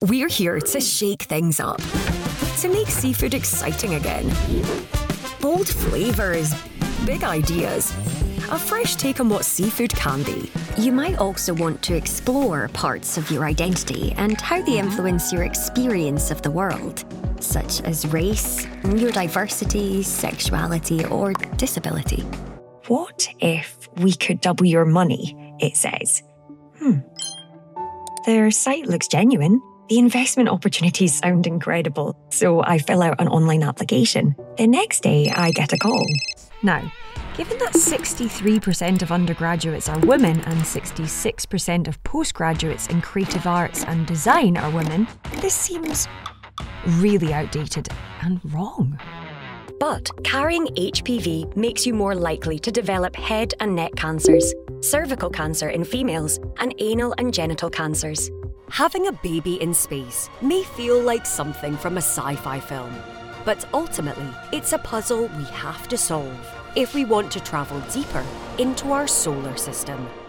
We're here to shake things up, to make seafood exciting again. Bold flavours, big ideas, a fresh take on what seafood can be. You might also want to explore parts of your identity and how they influence your experience of the world, such as race, neurodiversity, sexuality, or disability. What if we could double your money, it says. Their site looks genuine. The investment opportunities sound incredible, so I fill out an online application. The next day, I get a call. Now, given that 63% of undergraduates are women and 66% of postgraduates in creative arts and design are women, this seems really outdated and wrong. But carrying HPV makes you more likely to develop head and neck cancers, cervical cancer in females, and anal and genital cancers. Having a baby in space may feel like something from a sci-fi film, but ultimately, it's a puzzle we have to solve if we want to travel deeper into our solar system.